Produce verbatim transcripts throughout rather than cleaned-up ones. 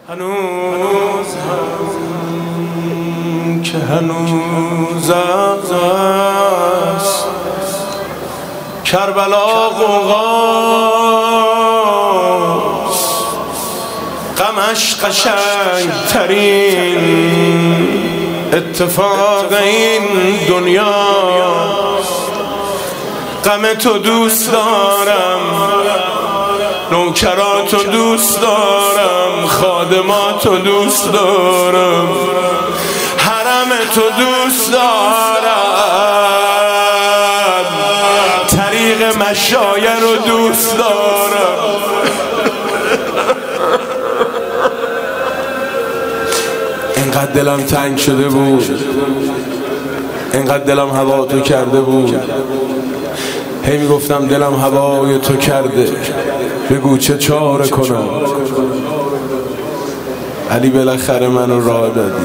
هنوز هم که هنوز است کربلا غوغاست، غمش قشنگ ترین اتفاق این دنیاست. غم تو دوست دارم، نوکراتو دوست دارم، خادماتو دوست دارم، حرم تو دوست دارم، طریق مشایع رو دوست دارم. اینقدر دلم تنگ شده بود، اینقدر دلم هوا تو کرده بود، هی میگفتم دلم هوای تو کرده، بگو چه چاره کنم. علی بالاخره منو راه دادی،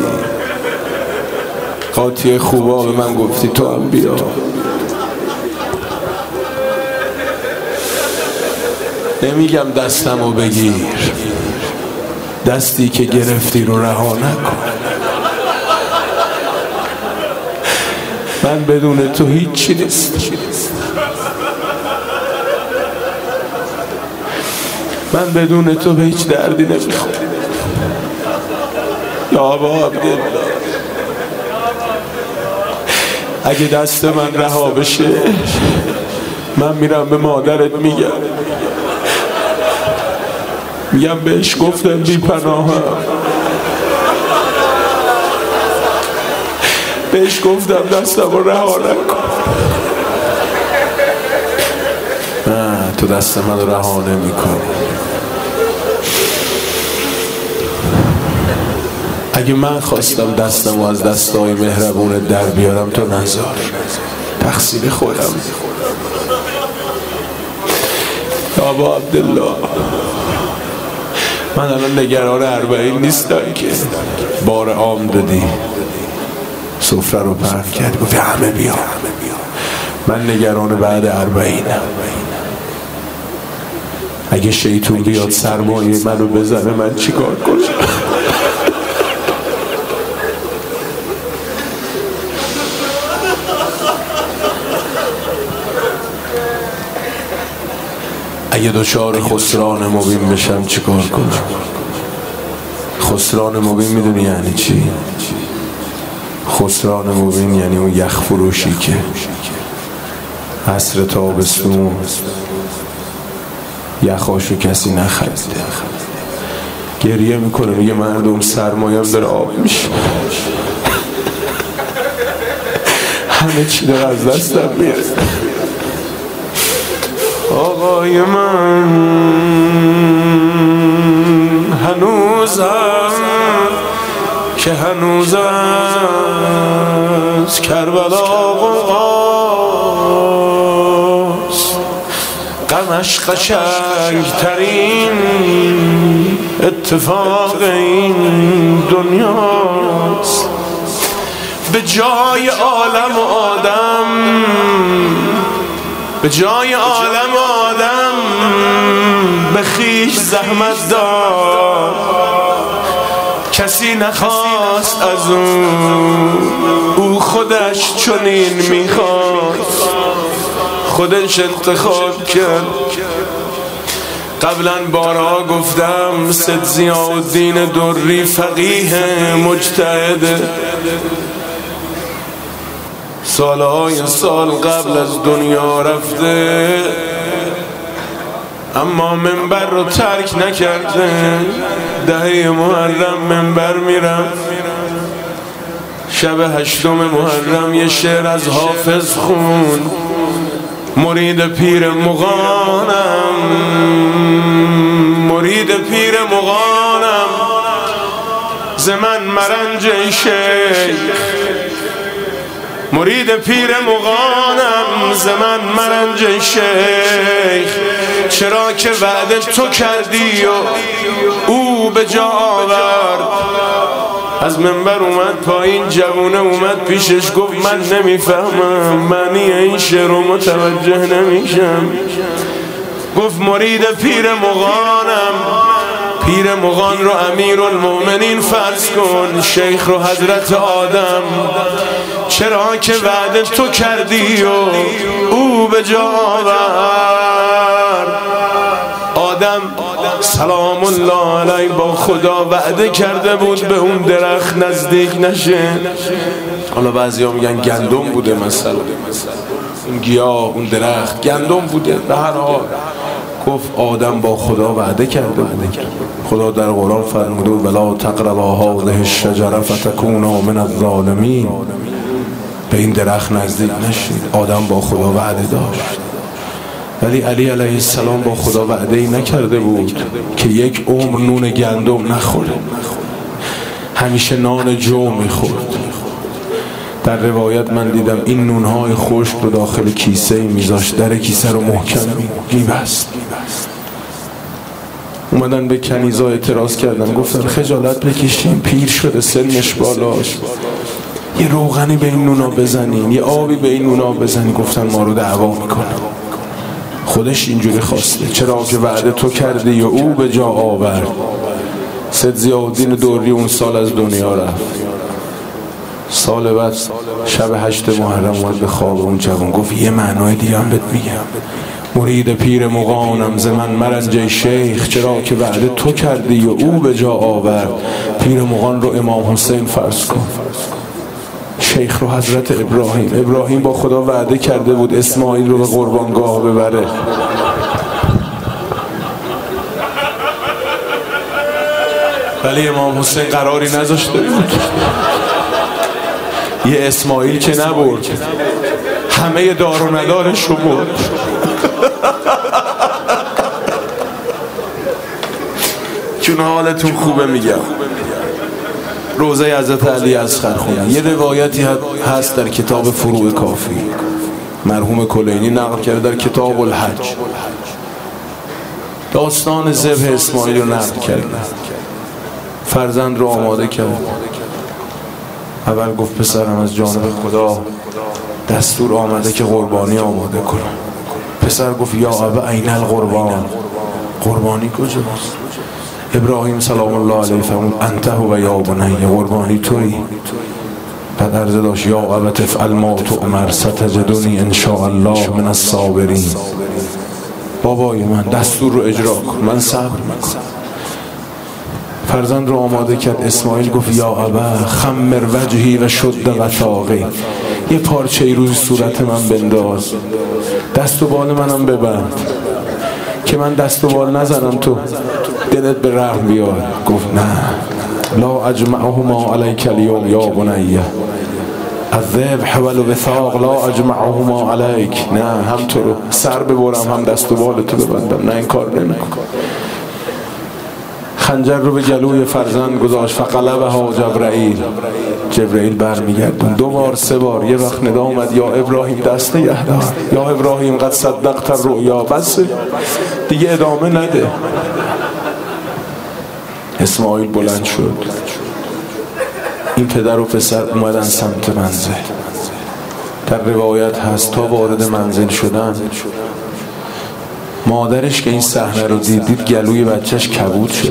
قاطی خوبا به من گفتی تو هم بیا. نمیگم دستمو بگیر، دستی که گرفتی رو رها نکن. من بدون تو هیچی نیست. من بدون تو به هیچ دردی نمیخوام. یا ابا عبدالله، اگه دست من رها بشه من میرم به مادرت میگم میگم بهش گفتم بی پناهم، بهش گفتم دستم رو رها نکن. نه، تو دست من رو رها نمی کن. اگه من خواستم دستم رو از دستای مهربون در بیارم تو نذار، تقصیر خودم. ابا عبدالله، من الان نگران اربعین نیستم که بار عام دادی سفره رو پهن کرد گفتی همه بیا. من نگران بعد اربعینم. اگه شیطون بیاد سرمایه منو بزنه من چی کار کنم؟ اگه دچار خسران مبین بشم چی کار کنم؟ خسران مبین میدونی یعنی چی؟ خسران مبین یعنی اون یخ فروشی که عصر تابستون یخاشو کسی نخریده، گریه میکنه میگه مردم سرمایم داره آب میشه، همه چی داره از دستم میره. آقای من هنوزم که هنوز از کربلا غوغاست، غمش قشنگ ترین اتفاق این دنیاست. به جای عالم و آدم، به جای عالم و آدم به خویش زحمت داد. کسی نخواست از اون، او خودش چنین میخواست، خودش انتخاب کرد. قبلا بارها گفتم سید ضیاءالدین دری فقیه مجتهد، سالهای سال قبل از دنیا رفته اما منبر رو ترک نکرده. دهه محرم منبر میرم، شب هشتم محرم یه شعر از حافظ خون. مرید پیر مغانم، مرید پیر مغانم، ز من مرنج ای شیخ. مرید پیر مغانم، ز من مرنج ای شیخ. چرا که وعده تو کردی و او به جا آورد. از منبر اومد پایین، جوونه اومد پیشش گفت من نمیفهمم معنی این شعر رو متوجه نمیشم. گفت مرید پیر مغانم، پیر مغان رو امیر المؤمنین فرض کن، شیخ رو حضرت آدم. چرا که وعده تو کردی و او به جا آورد. آدم سلام الله علیه با خدا وعده کرده بود به اون درخت نزدیک نشه. حالا بعضیا میگن گندم بوده، مثلا اون گیاه اون درخت گندم بوده. به هر حال گفت آدم با خدا وعده کرده بود. خدا در قرآن فرموده ولا تقربا هذه الشجره فتکونا من الظالمین. به این درخت نزدیک نشید. آدم با خدا وعده داشت، ولی علی علیه السلام با خدا وعده ای نکرده بود که یک عمر نون گندم نخوره. همیشه نان جو میخورد. در روایت من دیدم این نونهای خشک رو داخل کیسه میذاشت، در کیسه رو محکم میبست. اومدن به کنیزا اعتراض کردن، گفتن خجالت بکشیم، پیر شده سنش بالاش، یه روغنی به این نونا بزنین، یه آبی به این نونا بزنین. گفتن ما رو دعوا میکنه، خودش اینجوری خواسته. چرا که وعده تو کردی و او به جا آورد. سید ضیاءالدین دوری اون سال از دنیا رفت. سال بعد شب هشت محرم اومد به خواب اون جوان، گفت یه معنای دیگه هم بهت میگم. مرید پیر مغانم ز من مرنج شیخ، چرا که وعده تو کردی و او به جا آورد. پیر مغان رو امام حسین فرض کن، شیخ رو حضرت ابراهیم. ابراهیم با خدا وعده کرده بود اسماعیل رو به قربانگاه ببره. ولی امام حسین قراری نذاشته بود. یه اسماعیل که نبرد، همه دار و ندارش رو برد. چون حالتون خوبه میگم. روزه حضرت علی اصغر خوندن. یه روایتی هست در کتاب فروع کافی، مرحوم کلینی نقل کرده در کتاب الحج، داستان ذبح اسماعیل رو نقل کرده. فرزند رو آماده کرد. اول گفت پسرم از جانب خدا دستور آمده که قربانی آماده کنم. پسر گفت یا ابا این القربان، قربانی کجاست؟ ابراهیم سلام الله علیه فرمود انت هو یا بنی، قربانی تویی. بعد عرض داشت یا ابا تفعل ما تؤمر ستجدنی ان شاء الله من الصابرین. بابای من دستور رو اجرا کن، من صبر میکنم. فرزند رو آماده کرد. اسماعیل گفت یا ابا خمر وجهی و شد غطاقی، یه پارچه ای روی صورت من بنداز، دست و بال منم ببند که من دست و بال نزنم تو دلت به رحم بیار. گفت نه، لا اجمعهما علیک اليوم یا بنیه، الذبح والوثاق لا اجمعهما علیک. نه، هم تو رو سر ببرم هم دست و بال تو ببندم، نه این کار نمیکنم. خنجر رو به گلوی فرزند گذاشت. فقلبها جبرائیل، جبرائیل برمیگردون دو بار سه بار. یه وقت ندا اومد یا ابراهیم دست نگه دار، یا ابراهیم قد صدقت الرؤیا. بس دیگه ادامه نده. اسماعیل بلند شد. این پدر و پسر اومدن سمت منزل. در روایت هست تا وارد منزل شدن، مادرش که این صحنه رو دید دید گلوی بچهش کبود شده.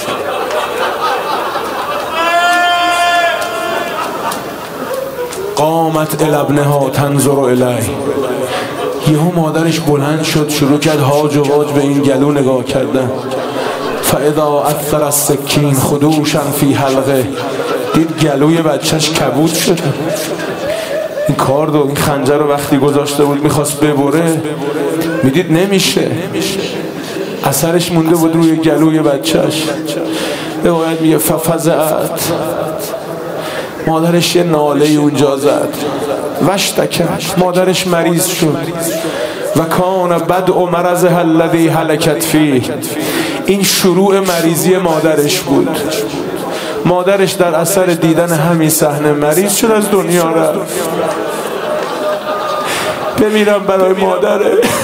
قامت الی ابنها تنظر الیه. یهو مادرش بلند شد شروع کرد هاج و واج به این گلو نگاه کردن. فاذا اثر السکین خدوشا فی حلقه، دید گلوی بچهش کبود شده. این کارد و این خنجر رو وقتی گذاشته بود میخواست ببره، میدید نمیشه، اثرش مونده بود روی گلوی بچهش. روایت میگه ففزعت، مادرش یه ناله اونجا زد. وشتکت، مادرش مریض شد. و کان بدء مرضها الذی هلکت فیه، این شروع مریضی مادرش بود. مادرش در اثر دیدن همین صحنه مریض شد، از دنیا رفت. بمیرم برای مادره.